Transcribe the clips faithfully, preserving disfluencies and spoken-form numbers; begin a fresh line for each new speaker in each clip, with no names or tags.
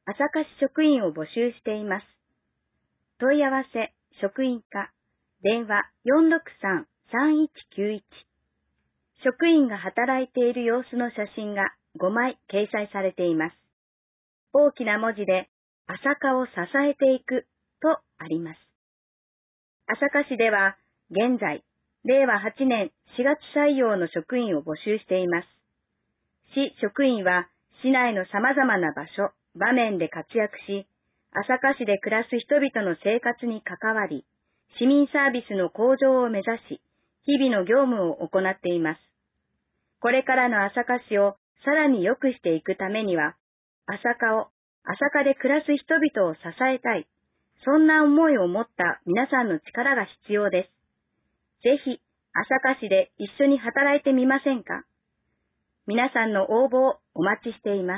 朝霞市職員を募集しています。問い合わせ、職員課、電話 よんろくさん さんいちきゅういち。職員が働いている様子の写真がごまい掲載されています。大きな文字で、朝霞を支えていくとあります。朝霞市では、現在、れいわはちねんしがつ採用の職員を募集しています。市職員は、市内の様々な場所、場面で活躍し、朝霞市で暮らす人々の生活に関わり、市民サービスの向上を目指し、日々の業務を行っています。これからの朝霞市をさらに良くしていくためには、朝霞を、朝霞で暮らす人々を支えたい、そんな思いを持った皆さんの力が必要です。ぜひ、朝霞市で一緒に働いてみませんか？皆さんの応募をお待ちしています。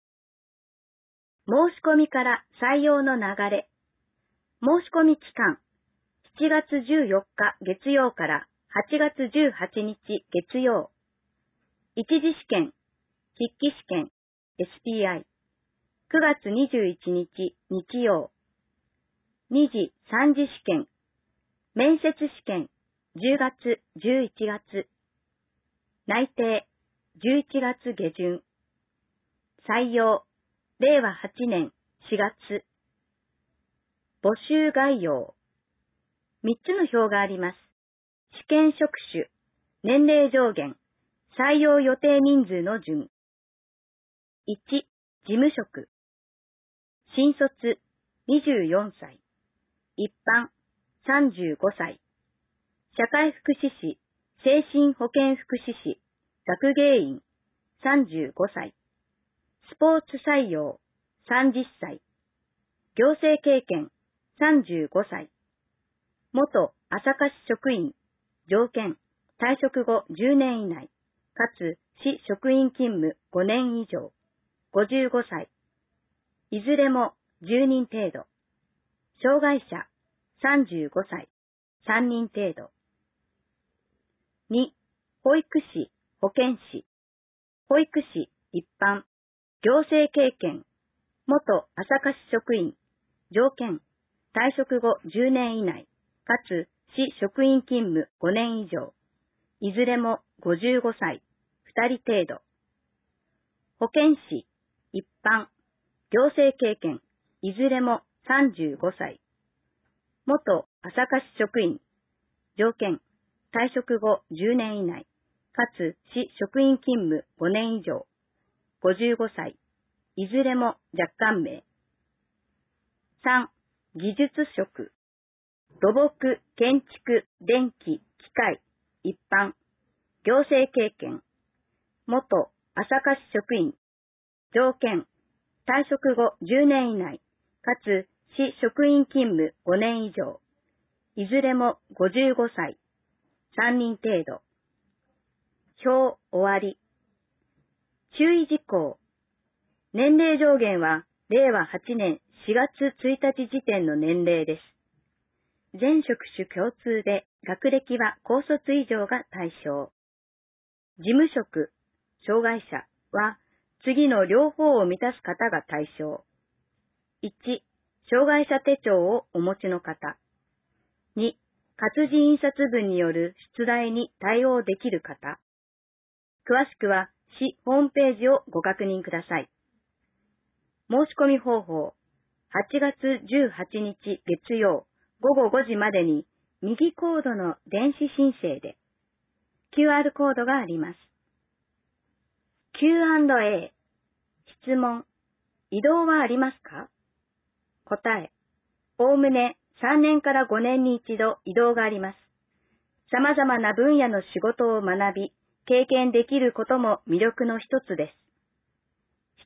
申し込みから採用の流れ。申し込み期間、しちがつじゅうよっか月曜からはちがつじゅうはちにち月曜。一次試験、筆記試験、エスピーアイ。くがつにじゅういちにち日曜。二次、三次試験、面接試験、じゅうがつ、じゅういちがつ。内定、じゅういちがつげじゅん。採用、れいわはちねんしがつ。募集概要。みっつの表があります。試験職種、年齢上限、採用予定人数の順。いち、事務職。新卒、にじゅうよんさい。一般、さんじゅうごさい。社会福祉士、精神保健福祉士、学芸員、さんじゅうごさい。スポーツ採用、さんじゅっさい。行政経験、さんじゅうごさい。元朝霞市職員、条件、退職後じゅうねん以内、かつ市職員勤務ごねん以上、ごじゅうごさい。いずれもじゅうにん程度。障害者、さんじゅうごさい、さんにん程度。に、保育士、保健師、保育士、一般、行政経験、元朝霞市職員、条件、退職後じゅうねん以内、かつ市職員勤務ごねん以上、いずれもごじゅうごさい、ふたり程度。保健師、一般、行政経験、いずれもさんじゅうごさい。元朝霞市職員、条件、退職後じゅうねん以内、かつ市職員勤務ごねん以上、ごじゅうごさい、いずれも若干名。さん、技術職、土木、建築、電気、機械、一般、行政経験、元朝霞市職員、条件、退職後じゅうねん以内、かつ市職員勤務ごねん以上、いずれもごじゅうごさい、さんにん程度。表終わり。注意事項。年齢上限はれいわはちねんしがつついたち時点の年齢です。全職種共通で学歴は高卒以上が対象。事務職、障害者は次の両方を満たす方が対象。いち、障害者手帳をお持ちの方。に、活字印刷部による出題に対応できる方。詳しくは市ホームページをご確認ください。申し込み方法。はちがつじゅうはちにち月曜ごごごじまでに右コードの電子申請で キューアール コードがあります。キューアンドエー 質問。異動はありますか？答え。おおむねさんねんからごねんに一度異動があります。様々な分野の仕事を学び、経験できることも魅力の一つです。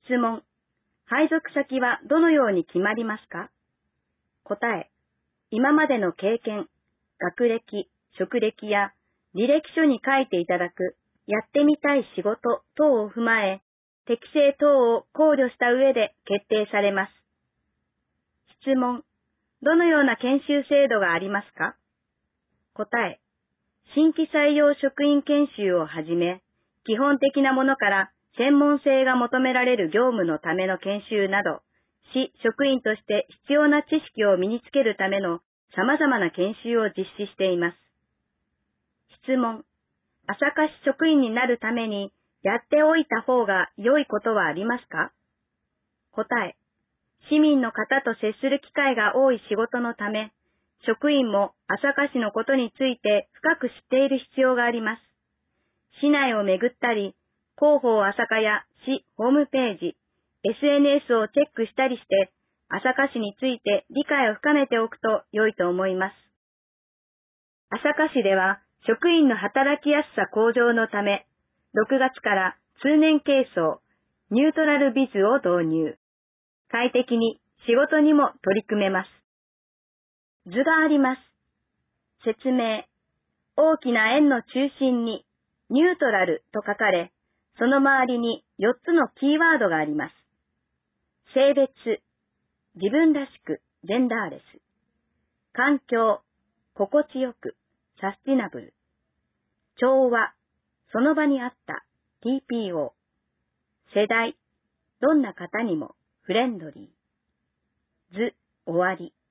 質問。配属先はどのように決まりますか？答え。今までの経験、学歴、職歴や履歴書に書いていただくやってみたい仕事等を踏まえ、適性等を考慮した上で決定されます。質問。どのような研修制度がありますか？答え。新規採用職員研修をはじめ、基本的なものから専門性が求められる業務のための研修など、 市職員として必要な知識を身につけるための様々な研修を実施しています。質問。朝霞市職員になるためにやっておいた方が良いことはありますか？答え。市民の方と接する機会が多い仕事のため、職員も朝霞市のことについて深く知っている必要があります。市内を巡ったり、広報朝霞や市ホームページ、エスエヌエス をチェックしたりして、朝霞市について理解を深めておくと良いと思います。朝霞市では職員の働きやすさ向上のため、ろくがつから通年軽装、ニュートラルビズを導入。快適に仕事にも取り組めます。図があります。説明。大きな円の中心にニュートラルと書かれ、その周りによっつのキーワードがあります。性別、自分らしく、ジェンダーレス。環境、心地よく、サスティナブル。調和、その場にあった、ティーピーオー。世代、どんな方にも、フレンドリー。図、終わり。